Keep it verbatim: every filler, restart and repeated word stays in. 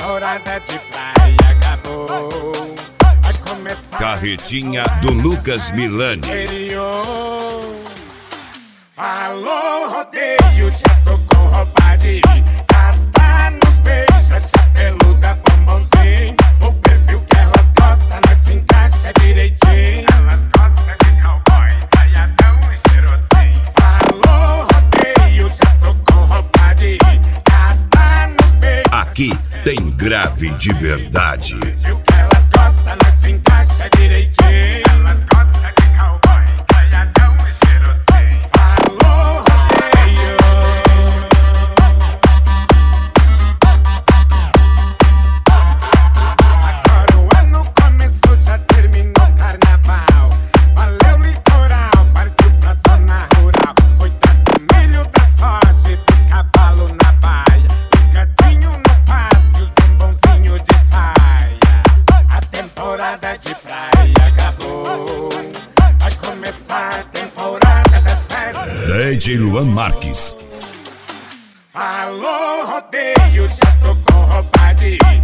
temporada de praia acabou. Vai começar Carretinha do Lucas Milani. interior. Falou rodeio, já tocou roupa de cata nos beijos, chapeluda, bombonzinho. O perfil que elas gostam, nós se encaixa direitinho. Elas gostam de cowboy, talhadão e cheirosinho. Falou rodeio, já tocou roupa de cata nos beijos. Aqui tem grave de verdade. O perfil que elas gostam, nós se encaixa direitinho. Elas gostam de cowboy, talhadão e cheirosinho. Falou rodeio. Agora o ano começou, já terminou o carnaval. Valeu litoral, partiu pra zona rural. Coitado do milho da soja, dos cavalos na baia, os gatinhos no pasto e os bombonzinhos de saia. A temporada de praia acabou. Vai começar a temporada das festas. D J Luan Marques. Falou rodeio, já tocou roupa de